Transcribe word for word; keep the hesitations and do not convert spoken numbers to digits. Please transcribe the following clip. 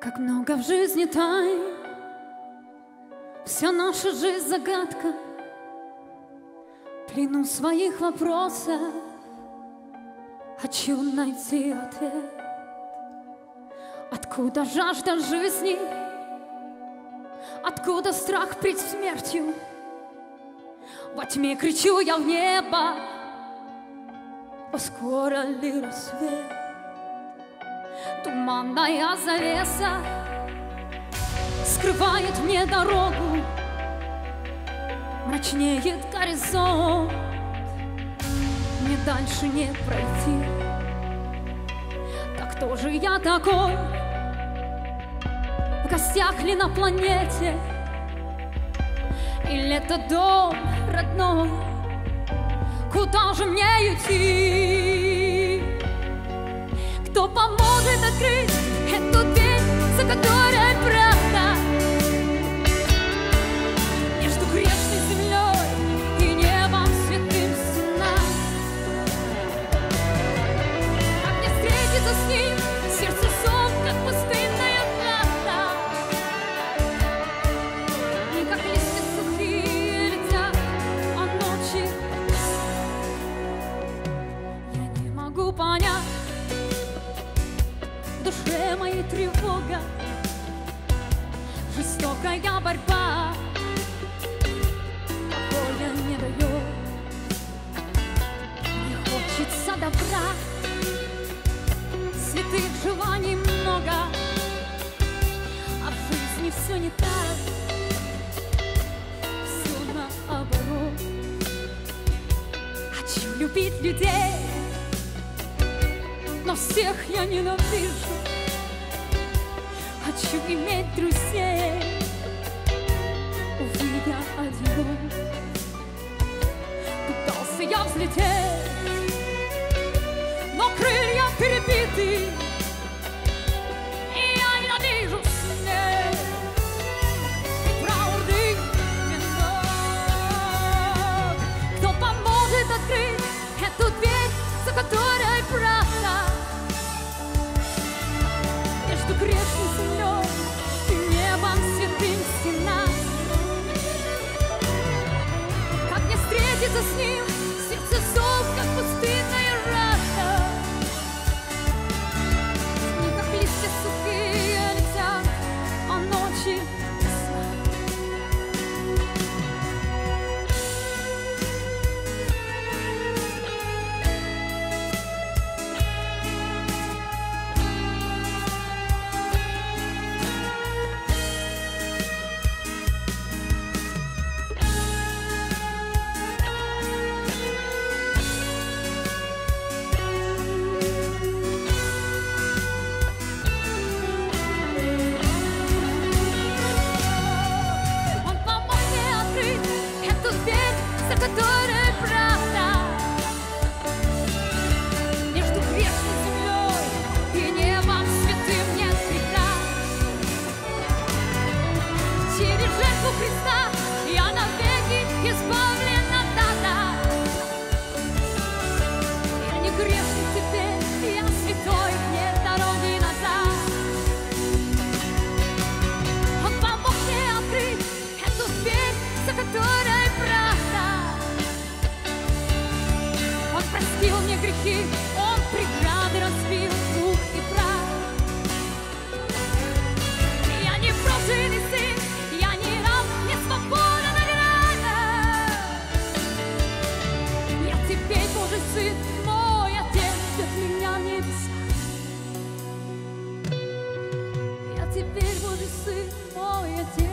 Как много в жизни тайн, вся наша жизнь загадка. В плену своих вопросов хочу найти ответ. Откуда жажда жизни? Откуда страх перед смертью? Во тьме кричу я в небо: о, скоро ли рассвет? Туманная завеса скрывает мне дорогу, мрачнеет горизонт, мне дальше не пройти. Так кто же я такой? В гостях ли на планете? Или это дом родной? Куда же мне идти? Кто поможет открыть эту дверь, за которой правда? Между грешной землей и небом святым стена. Как мне встретиться с ним? Сердце сон, как пустынная плата. И как листья сухие летят, а ночи я не могу понять. В душе моей тревога, жестокая борьба, покоя не дает. Мне хочется добра, святых желаний много, а в жизни все не так, все наоборот. Хочу любить людей, но всех я ненавижу. Хочу иметь друзей, увидя один. Пытался я взлететь, но крылья перебиты, и я ненавижу снег и траурный венок. Кто поможет открыть эту дверь, за которой правда? Между грешной землей и небом святым стена. Как мне встретиться с ним? Сердце зов, как пустынная рата. И как листья сухие летят, а ночи весна. Которая правда? Между грешной землей и небом святым нет вреда. Через жертву Христа я навеки избавлена, да-да. Я не грешный теперь, я святой, нет дороги назад. Он помог мне открыть эту дверь, за которой правда. Он простил мне грехи, Он преграды разбил, дух и прах. Я не брошенный сын, я не раб, не свобода награда. Я теперь Божий сын, мой Отец ждет меня в небесах. Я теперь Божий сын, мой Отец.